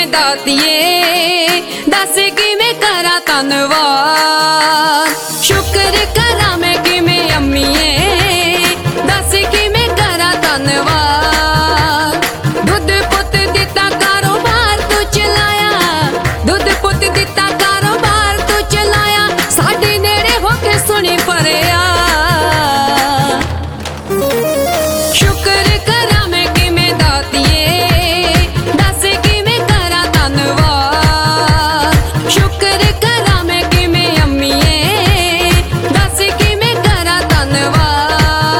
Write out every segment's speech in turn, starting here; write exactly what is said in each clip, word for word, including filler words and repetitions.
दातिए दस किवें करा धन्नवाद। शुक्र करा मैं किवें अम्मीए दस किवें करा धन्नवाद। दुध पुत दिता कारोबार तू चलाया, दुध पुत दिता कारोबार तू चलाया, साडे नेड़े होके सुनी फरिया। शुक्र करा मैं किवें दातिए दस किवें करा धन्नवाद। शुक्र करा मैं किवें अम्मीए दस किवें करा धन्नवाद।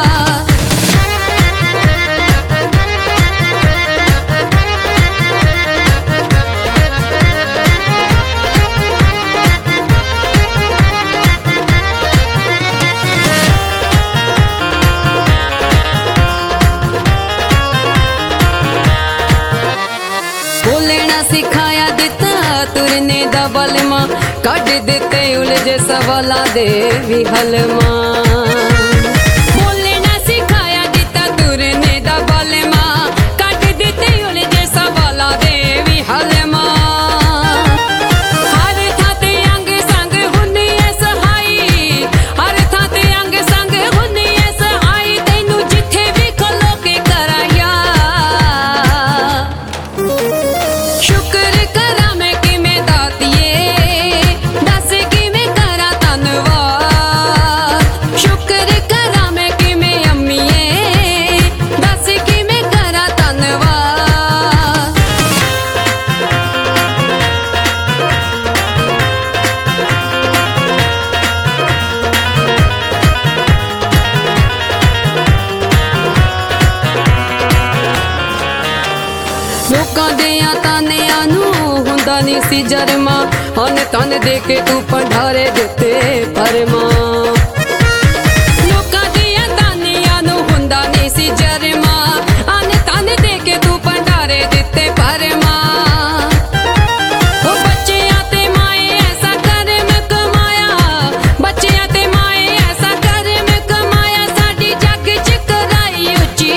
बोलना सिखाया दिता तुरने दा बलमा, कढ दिते उलझे सवाला दे विहलमा। बोलना सिखाया दिता तुरने दा बलमा, कढ दिते उलझे सवाला दे विहलमा। हर थां ते अंग संग हुंदी ऐ सहाई, हर थां ते अंग संग हुंदी ऐ सहाई, तैनू जिथे भी खलो के कराया। शुक्र करा मैं किवें दातिए दस किवें करा धन्नवाद। शुक्र करा मैं किवें अम्मीए दस किवें करा धन्नवाद। लोकां देयां तानियां नूं हुंदा नी सी जरमा, हन तन दे के तू भंडारे दिते फरमा। लोकां देयां तानियां नूं हुंदा नी सी जरमा, हन तन दे के तू भंडारे दिते फरमा। ओ बच्चियां ते माए ऐसा कर मैं कमाया, बच्चियां ते माए ऐसा कर मैं कमाया, साडी जग च कराई उच्ची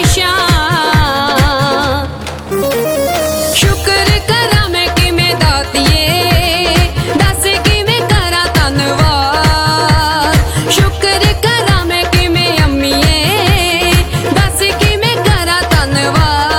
शान। शुक्र करा मैं किवें दातिए दस किवें करा धन्नवाद। शुक्र करा मैं किवें अम्मीए दस किवें करा धन्नवाद।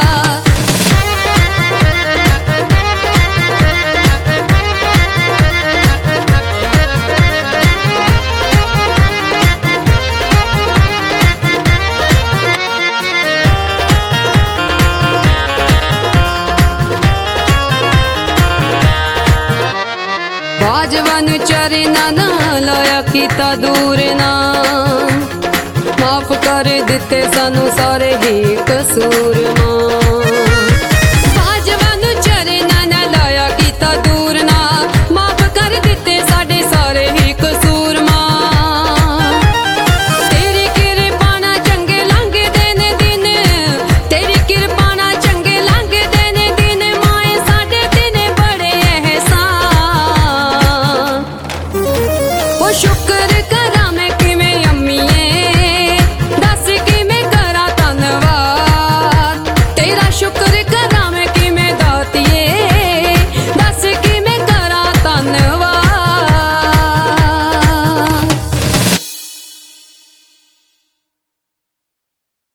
बाजवन चरना ना लाया कीता दूर ना, माफ कर दिते सानू सारे ही कसूर मां। बाजवन चरना ना लाया कीता दूर ना, माफ कर दिते साडे सारे ही कसूर मां। तेरी किरपा ना चंगे लंघदे ने दिन, तेरी किरपा ना चंगे लंघदे ने दिन, माए साडे दिन बड़े एहसान। ओ शुक्र